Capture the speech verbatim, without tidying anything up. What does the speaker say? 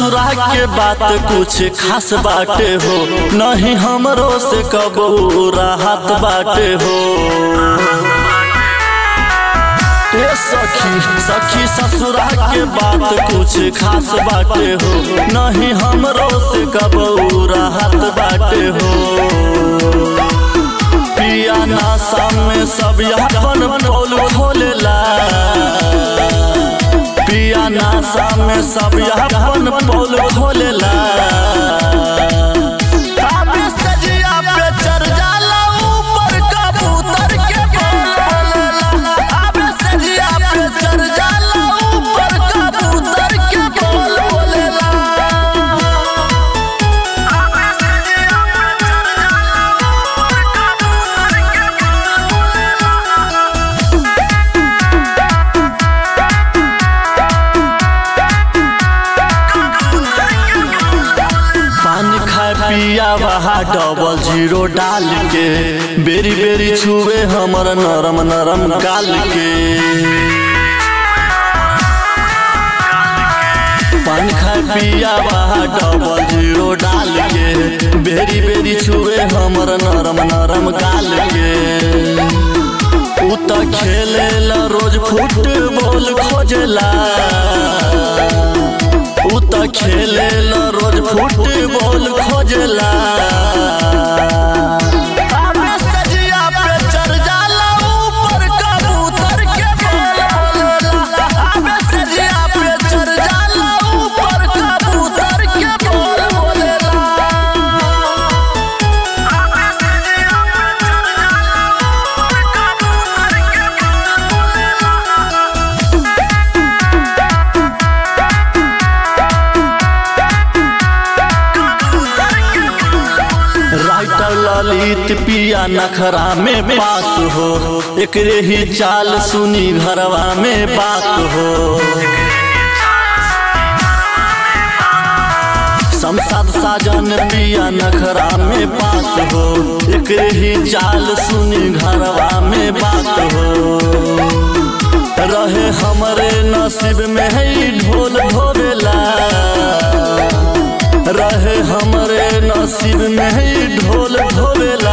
ससुरा के बात कुछ खास बाटे हो, नहीं हमरो से कबू राहत बाटे हो। ए सखी सखी ससुरा के बात कुछ खास बाटे हो, नहीं हमरो से कबू राहत बाटे हो। पिया नासा में सब अपन पोल खोलेला, पिया नासा में सब अपन पोल खोलेला। पिया वहा डबल जीरो डाल के बेरी बेरी छुए हमर नरम नरम गाल के। पान खा पिया वहा डबल जीरो डाल के बेरी बेरी छुए हमर नरम नरम गाल के। उ त खेलेला रोज फुटबॉल खोजेला, उ त खेलेला रोज फुटबॉल खोजेला। आबे सजिया पे चढ़ जाला ऊपर कबूतर के बोलेला, आबे सजिया पे चढ़ जाला ऊपर कबूतर के बोलेला। आबे सजिया पे चढ़ जाला ऊपर कबूतर के राइटर ललित पिया नखरा में पास हो, एकरे ही चाल सुनी घरवा में बात हो। संसद साजन पिया नखरा में पास हो, एकरे ही चाल सुनी घरवा में बात हो। रहे हमरे नसीब में है ढोल ढोबेला, रहे हमरे नसीब में ही ढोल ढोबेला।